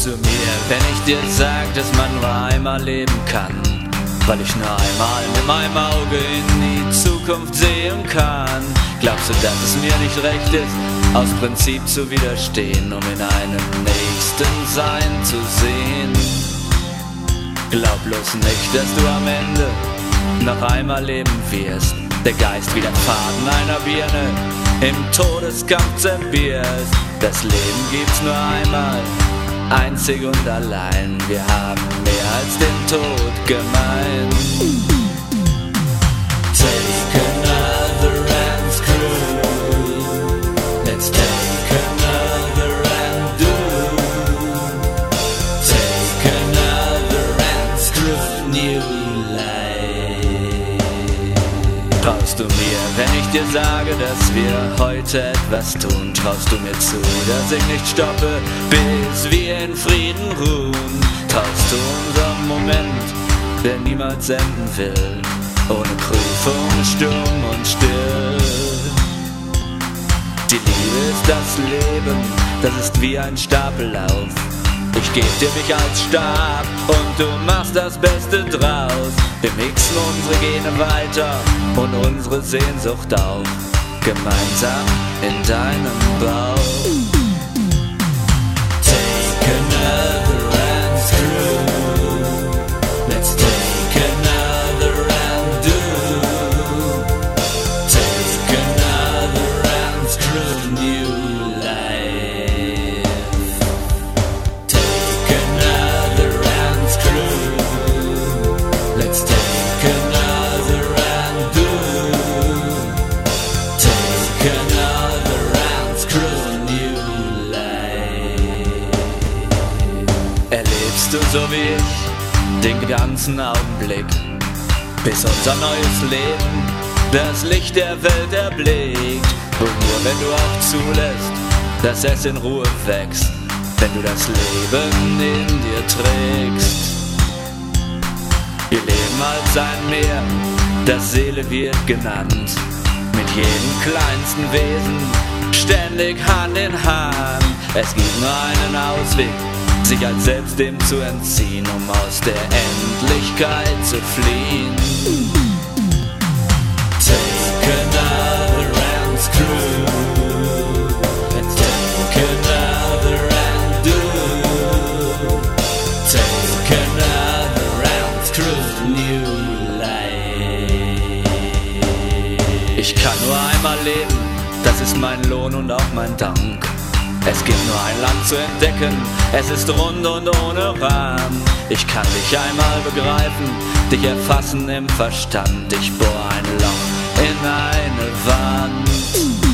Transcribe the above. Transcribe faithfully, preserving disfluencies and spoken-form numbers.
Glaubst du mir, wenn ich dir sag, dass man nur einmal leben kann? Weil ich nur einmal mit meinem Auge in die Zukunft sehen kann. Glaubst du, dass es mir nicht recht ist, aus Prinzip zu widerstehen, um in einem nächsten Sein zu sehen? Glaub bloß nicht, dass du am Ende noch einmal leben wirst, der Geist wie der Faden einer Birne im Todeskampf zerbrierst. Das Leben gibt's nur einmal, einzig und allein. Wir haben mehr als den Tod gemein. Take another and screw. Let's take another and do. Take another and screw. New life. Traust du mir, wenn ich dir sage, dass wir heute etwas tun? Traust du mir zu, dass ich nicht stoppe, bis wir in Frieden ruhen? Traust du unserem Moment, der niemals enden will, ohne Prüfung, stumm und still? Die Liebe ist das Leben, das ist wie ein Stapellauf. Ich geb dir mich als Stab und du machst das Beste draus. Wir mixen unsere Gene weiter und unsere Sehnsucht auch, gemeinsam in deinem Bauch. Take another and screw. Let's take another and do. Take another and screw. New life. Take another and screw. Let's take another and do. Take another and screw. New life. Erlebst du so wie ich den ganzen Augenblick, bis unser neues Leben das Licht der Welt erblickt? Und nur wenn du auch zulässt, dass es in Ruhe wächst, wenn du das Leben in dir trägst. Wir leben als ein Meer, das Seele wird genannt, mit jedem kleinsten Wesen, ständig Hand in Hand. Es gibt nur einen Ausweg, sich als selbst dem zu entziehen, um aus der Endlichkeit zu fliehen. Take another and screw. Let's take another and do. Take another and screw. New life. Ich kann nur einmal leben, das ist mein Lohn und auch mein Dank. Es gibt nur ein Land zu entdecken, es ist rund und ohne Rahmen. Ich kann dich einmal begreifen, dich erfassen im Verstand. Ich bohr ein Loch in eine Wand.